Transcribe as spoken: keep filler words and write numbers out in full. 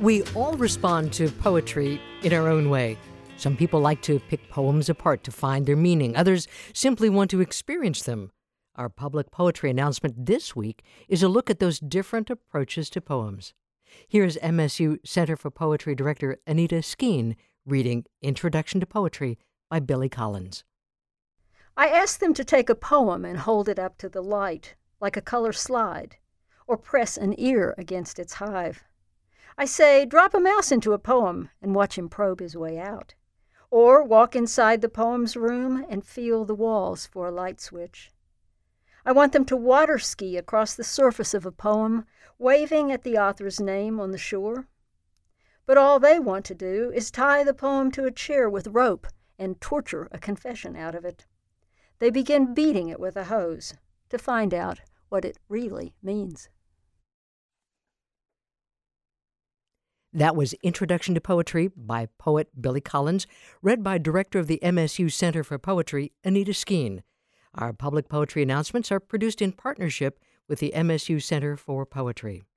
We all respond to poetry in our own way. Some people like to pick poems apart to find their meaning. Others simply want to experience them. Our public poetry announcement this week is a look at those different approaches to poems. Here's M S U Center for Poetry Director Anita Skeen reading Introduction to Poetry by Billy Collins. I ask them to take a poem and hold it up to the light, like a color slide, or press an ear against its hive. I say, drop a mouse into a poem and watch him probe his way out. Or walk inside the poem's room and feel the walls for a light switch. I want them to water ski across the surface of a poem, waving at the author's name on the shore. But all they want to do is tie the poem to a chair with rope and torture a confession out of it. They begin beating it with a hose to find out what it really means. That was Introduction to Poetry by poet Billy Collins, read by Director of the M S U Center for Poetry, Anita Skeen. Our public poetry announcements are produced in partnership with the M S U Center for Poetry.